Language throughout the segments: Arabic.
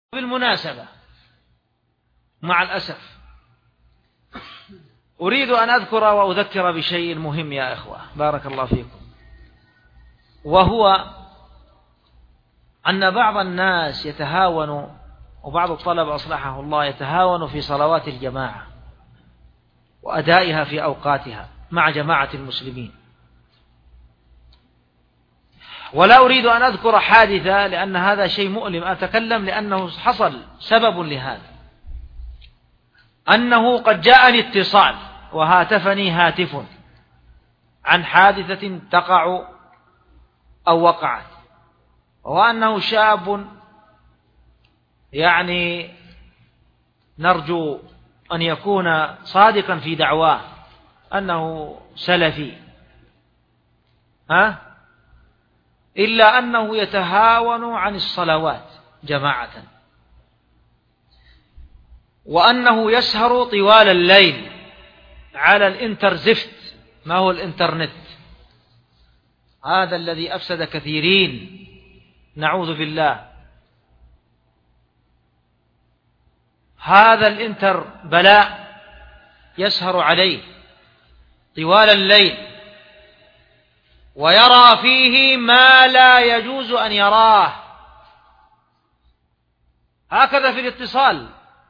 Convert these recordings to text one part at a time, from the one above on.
بالمناسبة مع الأسف أريد أن أذكر وأذكر بشيء مهم يا إخوة، بارك الله فيكم، وهو أن بعض الناس يتهاون، وبعض الطلبة أصلحه الله يتهاون في صلوات الجماعة وأدائها في أوقاتها مع جماعة المسلمين. ولا أريد أن أذكر حادثة لأن هذا شيء مؤلم، أتكلم لأنه حصل سبب لهذا، أنه قد جاءني اتصال وهاتفني هاتف عن حادثة تقع أو وقعت، وأنه شاب يعني نرجو أن يكون صادقا في دعواه أنه سلفي، إلا أنه يتهاون عن الصلوات جماعة، وأنه يسهر طوال الليل على الإنترزفت. ما هو الإنترنت؟ هذا الذي أفسد كثيرين، نعوذ بالله. هذا الإنتر بلاء، يسهر عليه طوال الليل ويرى فيه ما لا يجوز أن يراه. هكذا في الاتصال،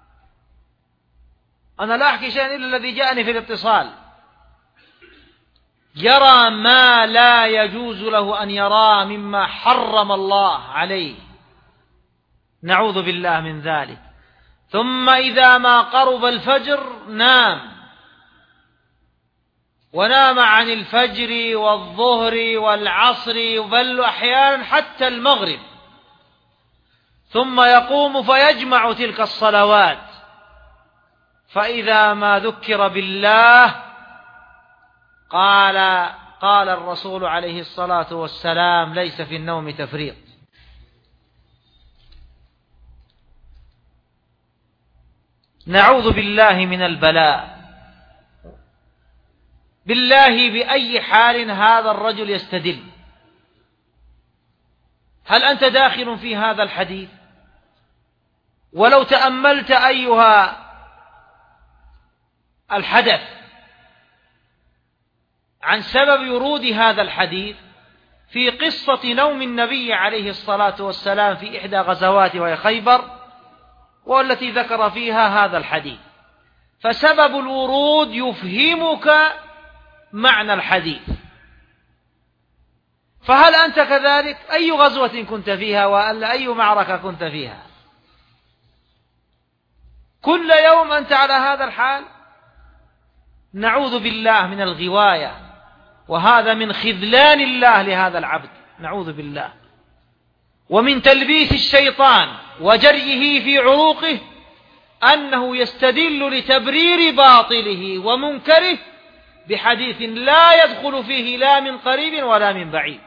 أنا لا أحكي شيئا إلا الذي جاءني في الاتصال، يرى ما لا يجوز له أن يراه مما حرم الله عليه، نعوذ بالله من ذلك. ثم إذا ما قرب الفجر نام، ونام عن الفجر والظهر والعصر بل أحيانا حتى المغرب، ثم يقوم فيجمع تلك الصلوات، فإذا ما ذكر بالله قال الرسول عليه الصلاة والسلام: ليس في النوم تفريط. نعوذ بالله من البلاء. بالله بأي حال هذا الرجل يستدل؟ هل أنت داخل في هذا الحديث؟ ولو تأملت أيها الحدث عن سبب ورود هذا الحديث في قصة نوم النبي عليه الصلاة والسلام في إحدى غزواته وهي خيبر، والتي ذكر فيها هذا الحديث، فسبب الورود يفهمك معنى الحديث. فهل أنت كذلك؟ أي غزوة كنت فيها وألا أي معركة كنت فيها؟ كل يوم أنت على هذا الحال؟ نعوذ بالله من الغواية، وهذا من خذلان الله لهذا العبد، نعوذ بالله، ومن تلبيس الشيطان وجريه في عروقه، أنه يستدل لتبرير باطله ومنكره بحديث لا يدخل فيه لا من قريب ولا من بعيد،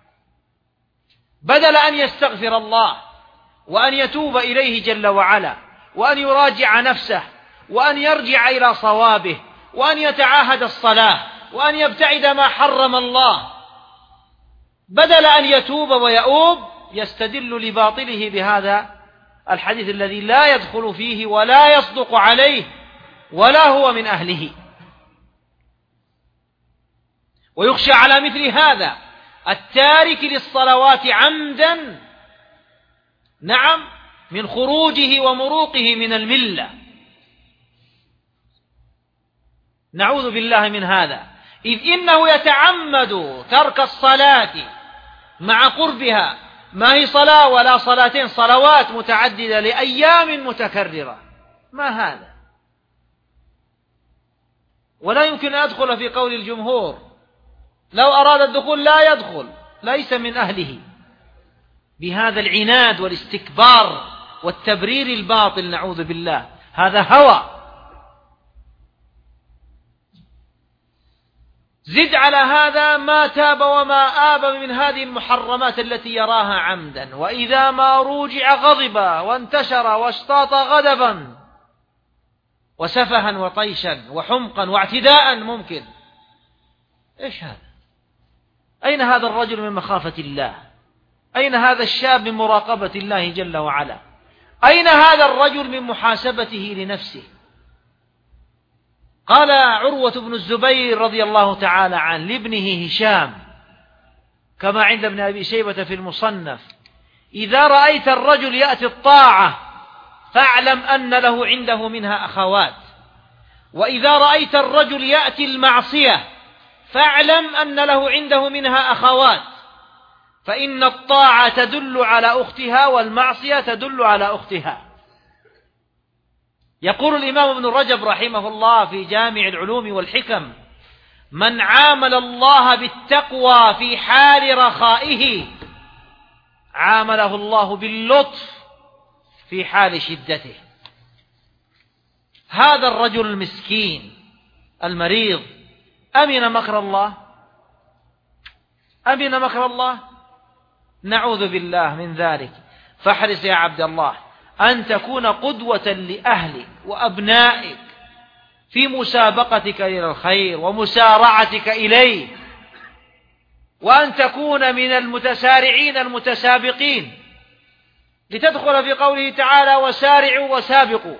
بدل أن يستغفر الله وأن يتوب إليه جل وعلا، وأن يراجع نفسه، وأن يرجع إلى صوابه، وأن يتعاهد الصلاة، وأن يبتعد ما حرم الله، بدل أن يتوب ويؤوب يستدل لباطله بهذا الحديث الذي لا يدخل فيه ولا يصدق عليه ولا هو من أهله. ويخشى على مثل هذا التارك للصلوات عمدا، نعم، من خروجه ومروقه من الملة، نعوذ بالله من هذا، إذ إنه يتعمد ترك الصلاة مع قربها، ما هي صلاة ولا صلاتين، صلوات متعددة لأيام متكررة، ما هذا؟ ولا يمكن أن أدخل في قول الجمهور، لو أراد الدخول لا يدخل، ليس من أهله، بهذا العناد والاستكبار والتبرير الباطل، نعوذ بالله، هذا هوى. زد على هذا ما تاب وما آب من هذه المحرمات التي يراها عمدا، وإذا ما روجع غضب وانتشر واشتاط غضبا وسفها وطيشا وحمقا واعتداء ممكن. إيش هذا؟ أين هذا الرجل من مخافة الله؟ أين هذا الشاب من مراقبة الله جل وعلا؟ أين هذا الرجل من محاسبته لنفسه؟ قال عروة بن الزبير رضي الله تعالى عنه لابنه هشام كما عند ابن أبي شيبة في المصنف: إذا رأيت الرجل يأتي الطاعة فاعلم أن له عنده منها أخوات، وإذا رأيت الرجل يأتي المعصية فاعلم أن له عنده منها أخوات، فإن الطاعة تدل على أختها والمعصية تدل على أختها. يقول الإمام ابن رجب رحمه الله في جامع العلوم والحكم: من عامل الله بالتقوى في حال رخائه عامله الله باللطف في حال شدته. هذا الرجل المسكين المريض أمن مكر الله؟ أمن مكر الله؟ نعوذ بالله من ذلك. فاحرص يا عبد الله أن تكون قدوة لأهلك وأبنائك في مسابقتك إلى الخير ومسارعتك إليه، وأن تكون من المتسارعين المتسابقين، لتدخل في قوله تعالى: وسارعوا وسابقوا.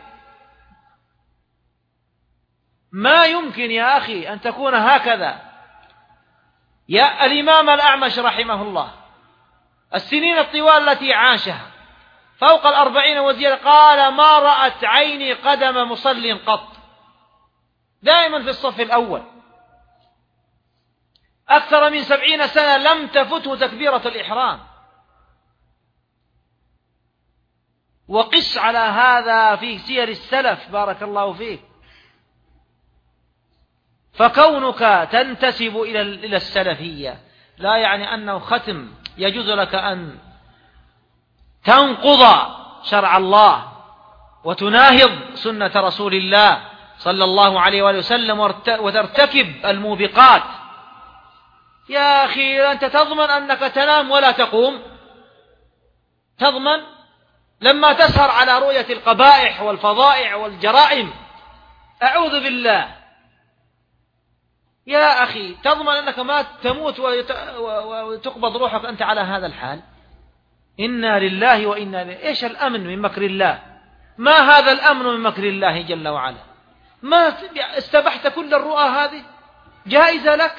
ما يمكن يا أخي أن تكون هكذا. يا الإمام الأعمش رحمه الله السنين الطوال التي عاشها فوق 40 وزيادة، قال: ما رأت عيني قدم مصل قط، دائما في الصف الأول، أكثر من 70 سنة لم تفته تكبيرة الإحرام. وقس على هذا في سير السلف بارك الله فيك. فكونك تنتسب إلى السلفية لا يعني أنه ختم يجوز لك أن تنقض شرع الله وتناهض سنة رسول الله صلى الله عليه وآله وسلم وترتكب الموبقات. يا أخي أنت تضمن أنك تنام ولا تقوم؟ تضمن لما تسهر على رؤية القبائح والفظائع والجرائم؟ أعوذ بالله. يا أخي تضمن أنك ما تموت وتقبض روحك أنت على هذا الحال؟ إنا لله وإنا إليه. إيش الأمن من مكر الله؟ ما هذا الأمن من مكر الله جل وعلا؟ ما استبحت كل الرؤى هذه جائزة لك؟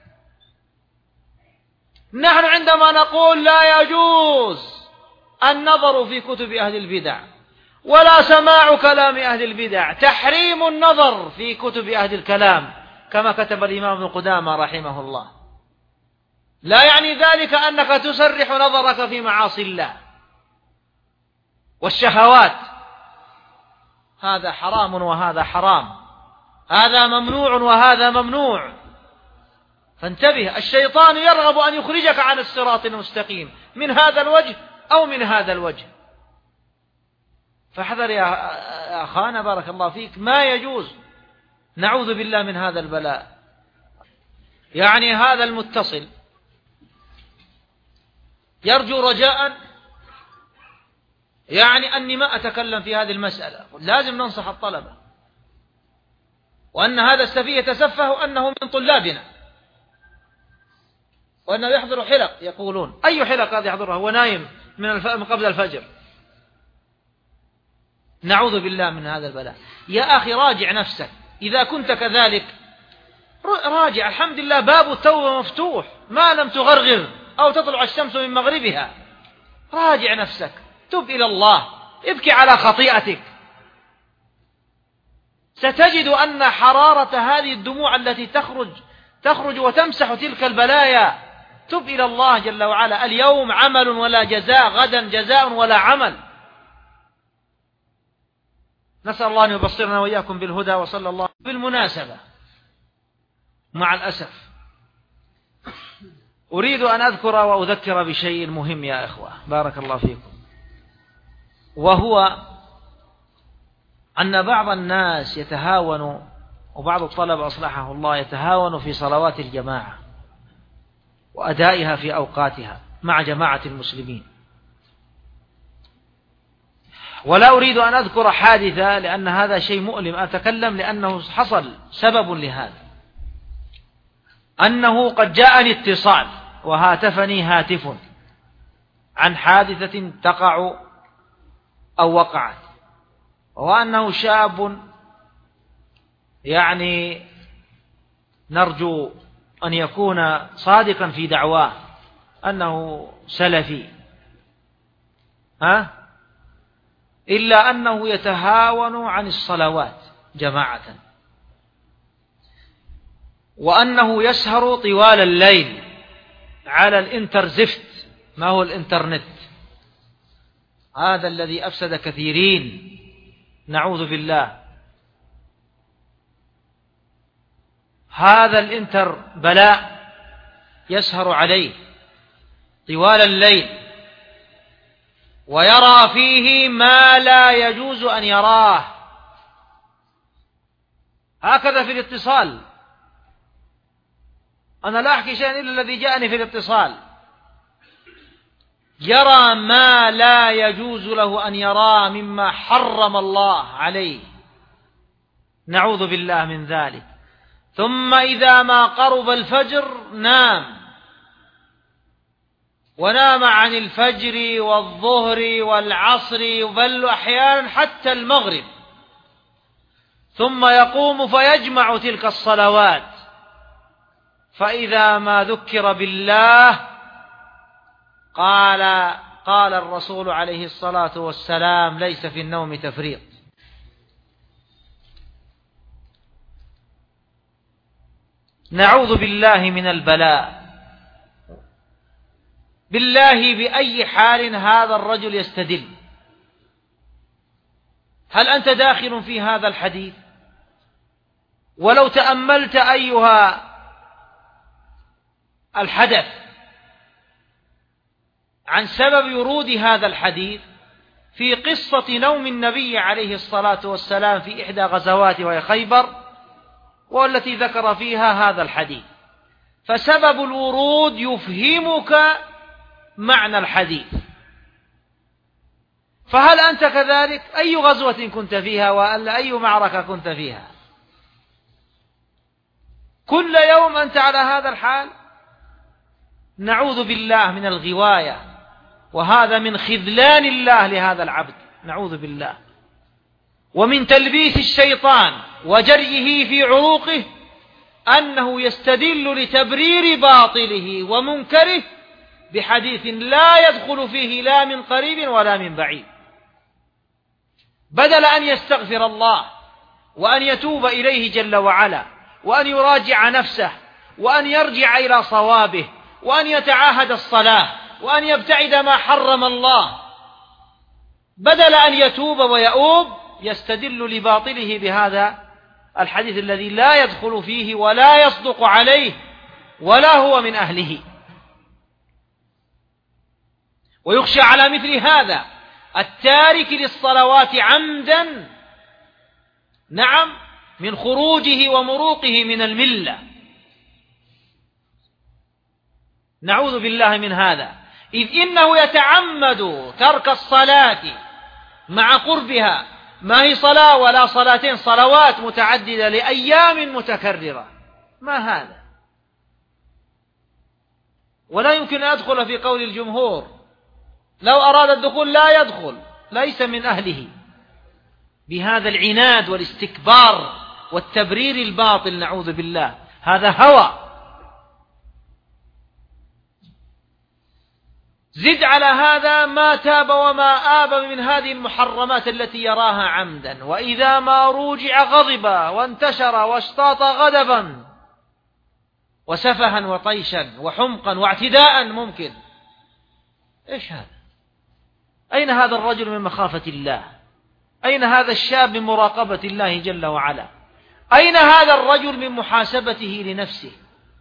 نحن عندما نقول لا يجوز النظر في كتب أهل البدع ولا سماع كلام أهل البدع، تحريم النظر في كتب أهل الكلام كما كتب الإمام ابن قدامة رحمه الله، لا يعني ذلك أنك تسرح نظرك في معاصي الله والشهوات. هذا حرام وهذا حرام، هذا ممنوع وهذا ممنوع. فانتبه، الشيطان يرغب أن يخرجك عن الصراط المستقيم من هذا الوجه أو من هذا الوجه. فاحذر يا أخانا بارك الله فيك، ما يجوز. نعوذ بالله من هذا البلاء. يعني هذا المتصل يرجو رجاء يعني أني ما أتكلم في هذه المسألة، لازم ننصح الطلبة، وأن هذا السفيه يتسفه أنه من طلابنا، وأنه يحضر حلق. يقولون أي حلق هذا يحضرها؟ هو نايم من قبل الفجر. نعوذ بالله من هذا البلاء. يا أخي راجع نفسك إذا كنت كذلك، راجع. الحمد لله باب التوبة مفتوح ما لم تغرغر أو تطلع الشمس من مغربها. راجع نفسك، تب إلى الله، ابكي على خطيئتك، ستجد أن حرارة هذه الدموع التي تخرج وتمسح تلك البلايا. تب إلى الله جل وعلا. اليوم عمل ولا جزاء، غدا جزاء ولا عمل. نسأل الله أن يبصرنا وإياكم بالهدى. وصلى الله. بالمناسبة مع الأسف أريد أن أذكر وأذكر بشيء مهم يا إخوة بارك الله فيكم، وهو أن بعض الناس يتهاون، وبعض الطلبة أصلحه الله يتهاون في صلوات الجماعة وأدائها في أوقاتها مع جماعة المسلمين. ولا أريد أن أذكر حادثة لأن هذا شيء مؤلم، أتكلم لأنه حصل سبب لهذا، أنه قد جاءني اتصال وهاتفني هاتف عن حادثة تقع أو وقعت، وأنه شاب يعني نرجو أن يكون صادقا في دعواه أنه سلفي، إلا أنه يتهاون عن الصلوات جماعة، وأنه يسهر طوال الليل على الإنترزفت. ما هو الإنترنت؟ هذا الذي أفسد كثيرين، نعوذ بالله. هذا الإنتر بلاء، يسهر عليه طوال الليل ويرى فيه ما لا يجوز أن يراه. هكذا في الاتصال، أنا لا أحكي شيئا إلا الذي جاءني في الاتصال. يرى ما لا يجوز له أن يراه مما حرم الله عليه، نعوذ بالله من ذلك. ثم إذا ما قرب الفجر نام، ونام عن الفجر والظهر والعصر، بل أحيانا حتى المغرب، ثم يقوم فيجمع تلك الصلوات. فإذا ما ذكر بالله قال الرسول عليه الصلاة والسلام: ليس في النوم تفريط. نعوذ بالله من البلاء. بالله بأي حال هذا الرجل يستدل؟ هل أنت داخل في هذا الحديث؟ ولو تأملت أيها الحدث عن سبب ورود هذا الحديث في قصة نوم النبي عليه الصلاة والسلام في إحدى غزواته وهي خيبر، والتي ذكر فيها هذا الحديث، فسبب الورود يفهمك معنى الحديث. فهل أنت كذلك؟ أي غزوة كنت فيها وألا أي معركة كنت فيها؟ كل يوم أنت على هذا الحال؟ نعوذ بالله من الغواية، وهذا من خذلان الله لهذا العبد، نعوذ بالله، ومن تلبيس الشيطان وجريه في عروقه، أنه يستدل لتبرير باطله ومنكره بحديث لا يدخل فيه لا من قريب ولا من بعيد، بدل أن يستغفر الله وأن يتوب إليه جل وعلا، وأن يراجع نفسه، وأن يرجع إلى صوابه، وأن يتعاهد الصلاة، وأن يبتعد ما حرم الله. بدل أن يتوب ويؤوب يستدل لباطله بهذا الحديث الذي لا يدخل فيه ولا يصدق عليه ولا هو من أهله. ويخشى على مثل هذا التارك للصلوات عمدا، نعم، من خروجه ومروقه من الملة. نعوذ بالله من هذا، إذ إنه يتعمد ترك الصلاة مع قربها، ما هي صلاة ولا صلاتين، صلوات متعددة لأيام متكررة. ما هذا؟ ولا يمكن أن يدخل في قول الجمهور، لو أراد الدخول لا يدخل، ليس من أهله، بهذا العناد والاستكبار والتبرير الباطل، نعوذ بالله، هذا هوى. زد على هذا ما تاب وما آب من هذه المحرمات التي يراها عمدا، وإذا ما روجع غضب وانتشر واشتاط غضبا وسفها وطيشا وحمقا واعتداء ممكن. إيش هذا؟ أين هذا الرجل من مخافة الله؟ أين هذا الشاب من مراقبة الله جل وعلا؟ أين هذا الرجل من محاسبته لنفسه؟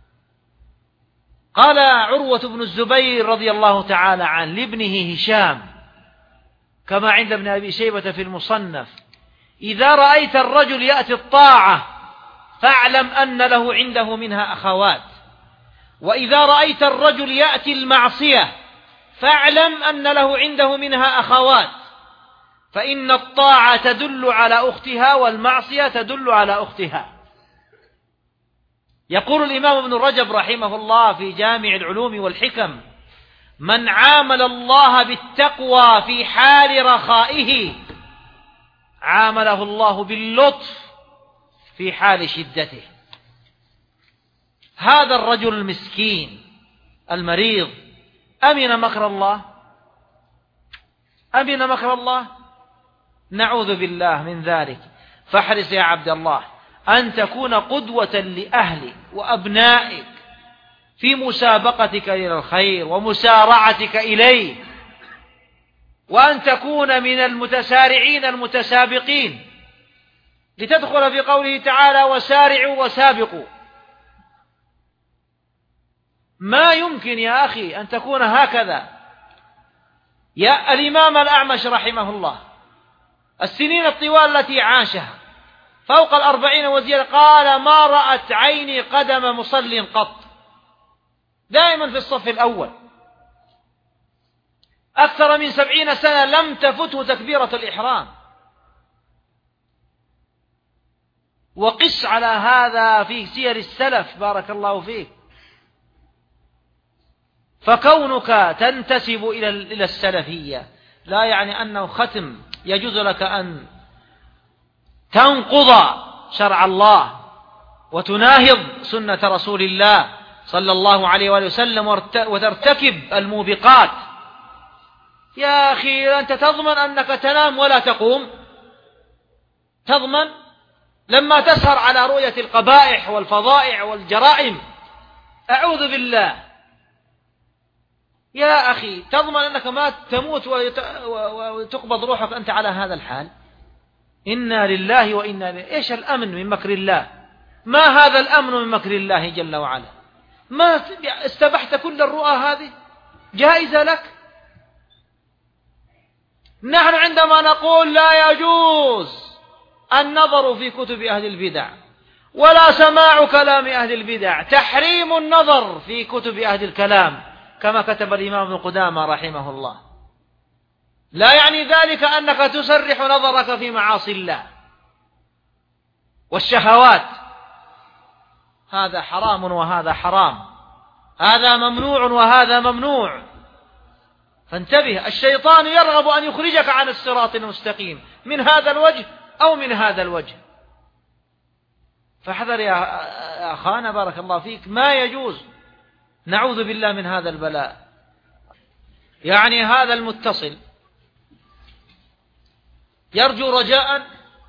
قال عروة بن الزبير رضي الله تعالى عنه لابنه هشام، كما عند ابن أبي شيبة في المصنف: إذا رأيت الرجل يأتي الطاعة فاعلم أن له عنده منها أخوات، وإذا رأيت الرجل يأتي المعصية فاعلم أن له عنده منها أخوات، فإن الطاعة تدل على أختها والمعصية تدل على أختها. يقول الإمام ابن رجب رحمه الله في جامع العلوم والحكم: من عامل الله بالتقوى في حال رخائه عامله الله باللطف في حال شدته. هذا الرجل المسكين المريض أمن مكر الله؟ أمن مكر الله؟ نعوذ بالله من ذلك. فاحرص يا عبد الله أن تكون قدوة لأهلك وأبنائك في مسابقتك إلى الخير ومسارعتك إليه، وأن تكون من المتسارعين المتسابقين لتدخل في قوله تعالى وسارعوا وسابقوا. ما يمكن يا أخي أن تكون هكذا. يا الإمام الأعمش رحمه الله السنين الطوال التي عاشها فوق 40 وزيادة قال ما رأت عيني قدم مصل قط، دائما في الصف الأول، أكثر من 70 سنة لم تفته تكبيرة الإحرام. وقس على هذا في سير السلف بارك الله فيك. فكونك تنتسب إلى السلفية لا يعني أنه ختم يجوز لك أن تنقض شرع الله وتناهض سنة رسول الله صلى الله عليه وآله وسلم وترتكب الموبقات. يا أخي أنت تضمن أنك تنام ولا تقوم؟ تضمن لما تسهر على رؤية القبائح والفظائع والجرائم؟ أعوذ بالله. يا أخي تضمن أنك ما تموت وتقبض روحك أنت على هذا الحال؟ إنا لله وإنا إليه. إيش الأمن من مكر الله؟ ما هذا الأمن من مكر الله جل وعلا؟ ما استبحت كل الرؤى هذه جائزة لك؟ نحن عندما نقول لا يجوز النظر في كتب أهل البدع ولا سماع كلام أهل البدع، تحريم النظر في كتب أهل الكلام كما كتب الإمام ابن قدامة رحمه الله، لا يعني ذلك أنك تسرح نظرك في معاصي الله والشهوات. هذا حرام وهذا حرام، هذا ممنوع وهذا ممنوع. فانتبه، الشيطان يرغب أن يخرجك عن الصراط المستقيم من هذا الوجه أو من هذا الوجه. فاحذر يا أخانا بارك الله فيك، ما يجوز. نعوذ بالله من هذا البلاء. يعني هذا المتصل يرجو رجاء،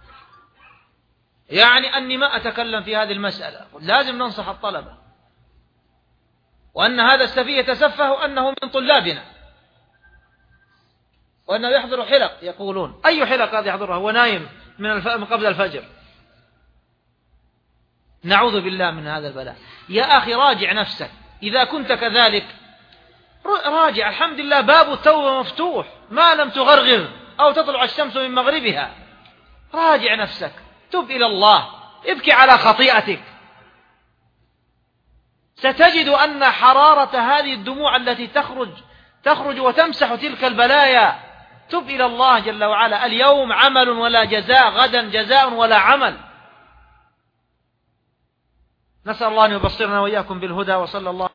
يعني أني ما أتكلم في هذه المسألة، لازم ننصح الطلبة، وأن هذا السفيه يتسفه أنه من طلابنا، وأنه يحضر حلق. يقولون أي حلق هذا يحضرها؟ هو نايم من قبل الفجر. نعوذ بالله من هذا البلاء. يا أخي راجع نفسك إذا كنت كذلك، راجع. الحمد لله باب التوبة مفتوح ما لم تغرغر أو تطلع الشمس من مغربها. راجع نفسك، تب إلى الله، ابكي على خطيئتك، ستجد أن حرارة هذه الدموع التي تخرج وتمسح تلك البلايا. تب إلى الله جل وعلا. اليوم عمل ولا جزاء، غدا جزاء ولا عمل. نسأل الله أن يبصرنا وإياكم بالهدى. وصلى الله